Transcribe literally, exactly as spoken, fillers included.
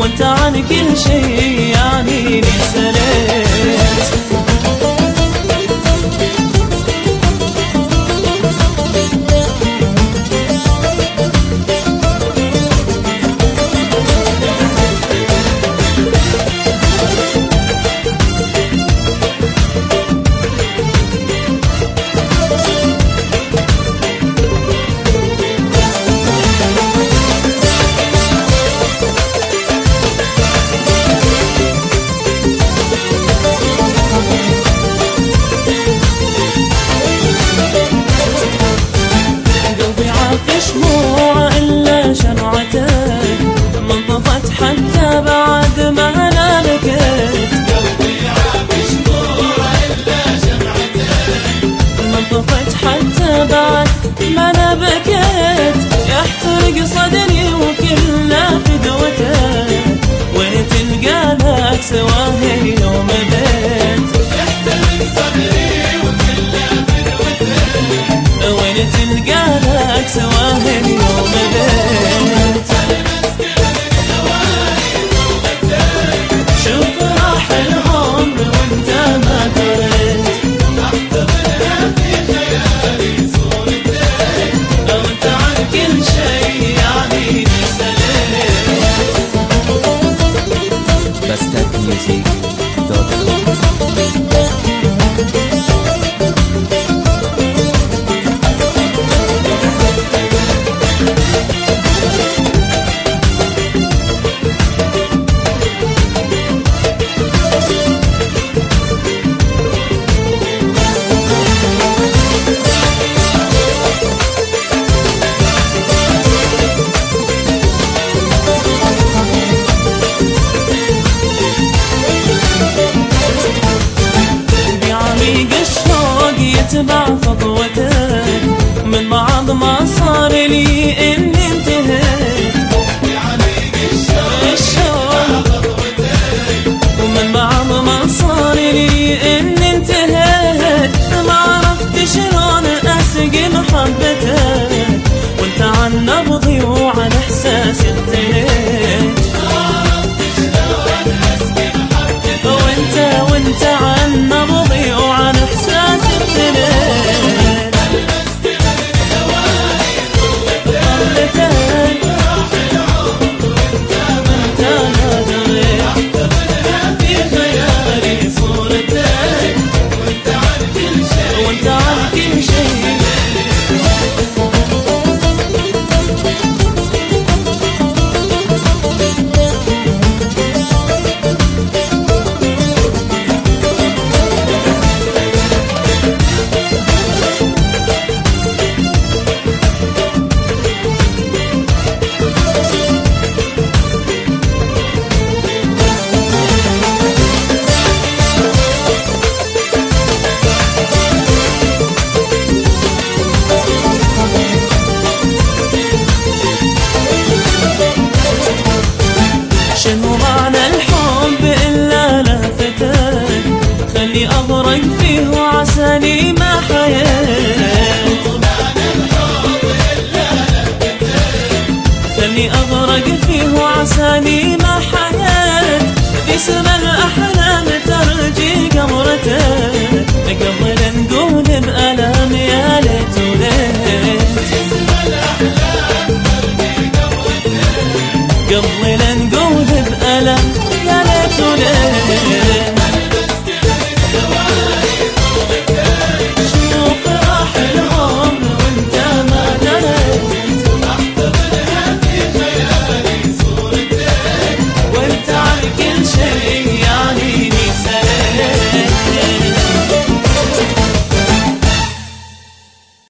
وانت عن كل شي يعني سليت. حتى بعد ما انا بكيت قلبي عافش نوره الا شمعتك، ما انطفت حتى بعد ما انا بكيت. يحترق صدري وكله فدوتك، وين تلقى لك سواهي يوم بيت. يحترق صدري وكله فدوتك، وين تلقى لك سواهي يوم بيت. Music dot com. اتبع خطوتك من بعض ما صار لي اني انتهيت. بعميق الشوق ومن بعض ما صار لي اني انتهيت. ما عرفت شلون اسقي محبتك، وانت عن نبضي وعن احساسي اغتنيت. وانت وانت عن نبضي وعن احساسي أغرق فيه وعساني ما حيات. خلي أغرق فيه وعساني ما حيات. في سما الأحلام ترجي قمرتك، قبل نقول بألم يا ليت وليت. قبل نقول بألم يا ليت وليت.